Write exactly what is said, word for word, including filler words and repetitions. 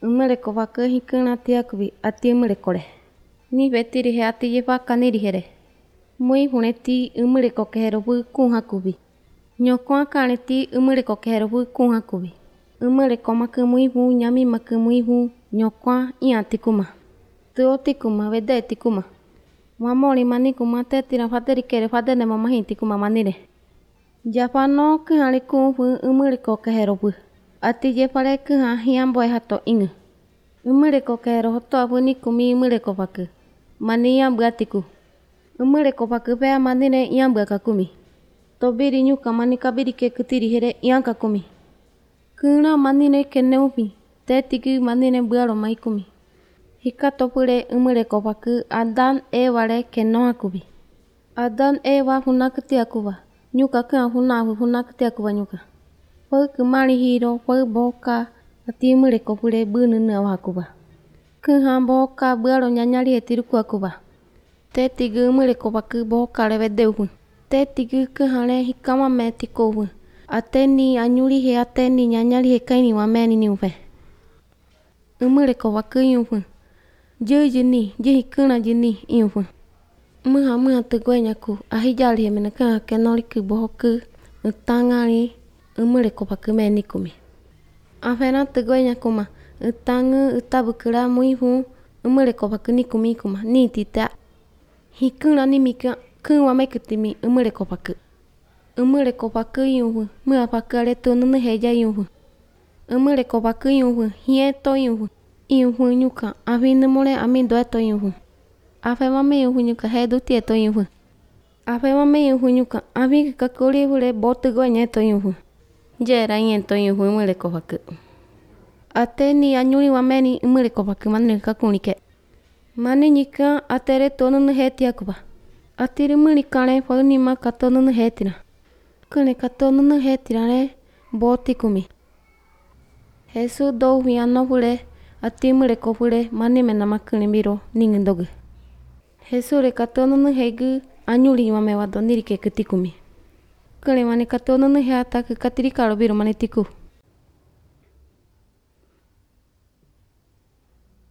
Umereko vaka hikana tiakuvi ati umerekore. Ni vetiri he ati ye vaka nirihere. Mui huneti umereko keherovu kuhakuvi. Nyokwa kaneti umereko keherovu kuhakuvi. Umereko maku mui vu nyami maku mui vu nyokwa ia tikuma. Tuo tikuma vede tikuma. Mamori manikuma tetira fateri kere fatene mamahi tikuma manire. Japano kuhari kuvu umereko keherovu. Ati je pare kuha hiamboe hato ingu. Umereko kehero hoto avu nikumi umereko vaku. Mani iambu atiku. Umereko vaku pea manire iambu akakumi. Tobiri nyuka mani kabiri ke kutiri here iakakumi. Kuna manire kene upi. Tetiku manire buaro maikumi. Hikato pure umereko vaku Adan Eva keno akubi. Adan Eva hunakuti akuva. Nyuka kuna hunahu hunakuti akuva nyuka. Paku mari hiro paku boka ati umereko pure bununu awakuva. Kuna boka buaro nyanyari etiruku akuva. Tetiku umereko vaku boka revedeuhu. Tetiku kuhare hikama metikovu. Ateni anyuri he ateni nyanyari he kaini wameni niuve. Umereko vaku iuvu. Juu jini, jihi kuna jini iuvu. Muha muha tegwe nyaku. Ahijali he meneka kenoriku bohoku. Utangari umereko vaku menikumi. Afena tegwe nyakuma. Utangu utabukura muivu. Umereko vaku nikumi ikuma. Ni tita. Hikuna nimika. Kuwa mekutimi umereko vaku. Umereko vaku iuvu. Muha vaku aretu nunu heja iuvu. Umereko vaku iuvu. Hieto iuvu. Iuvu nyuka. Avinu more amindo eto iuvu. Afe mame iuvu nyuka hedu tieto iuvu. Afe mame iuvu nyuka. Avi kakuri hure botu gonya eto iuvu. Jera iento iuvu umereko vaku. Ateni anyuri wameni umereko vaku manire kakunike. Mani nyika atere to nunu heti akuva. Atiri muri kare faunima kato nunu hetira. Kune kato nunu hetira re boti kumi. Hesu do viano hure ati umereko hure mani mena makune biro ningindogu. Hesu re kato nunu hegu anyuri wame wado nirike kutikumi. Kune mani kato nunu he ataku katiri karo biro mani tiku.